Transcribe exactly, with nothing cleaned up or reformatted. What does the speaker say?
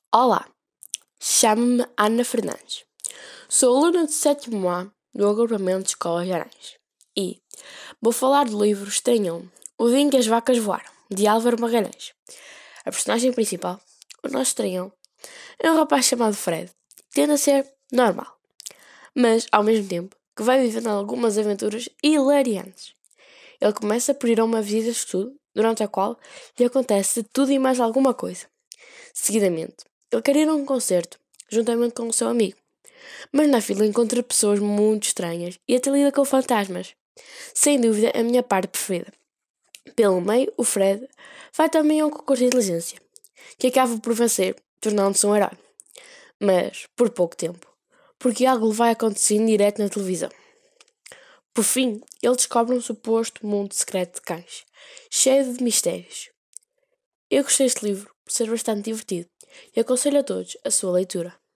Olá, chamo-me Ana Fernandes. Sou aluna do sétimo A do agrupamento de Escolas Gerais e vou falar do livro Estranhão, O Dia em que as Vacas Voaram, de Álvaro Magalhães. A personagem principal, o nosso estranhão, é um rapaz chamado Fred, que tende a ser normal, mas ao mesmo tempo que vai vivendo algumas aventuras hilariantes. Ele começa por ir a uma visita de estudo, durante a qual lhe acontece tudo e mais alguma coisa. Seguidamente, ele quer ir a um concerto, juntamente com o seu amigo, mas na fila encontra pessoas muito estranhas e até lida com fantasmas. Sem dúvida, a minha parte preferida. Pelo meio, o Fred vai também a um concurso de inteligência, que acaba por vencer, tornando-se um herói. Mas, por pouco tempo, porque algo lhe vai acontecendo direto na televisão. Por fim, ele descobre um suposto mundo secreto de cães, cheio de mistérios. Eu gostei deste livro por ser bastante divertido e aconselho a todos a sua leitura.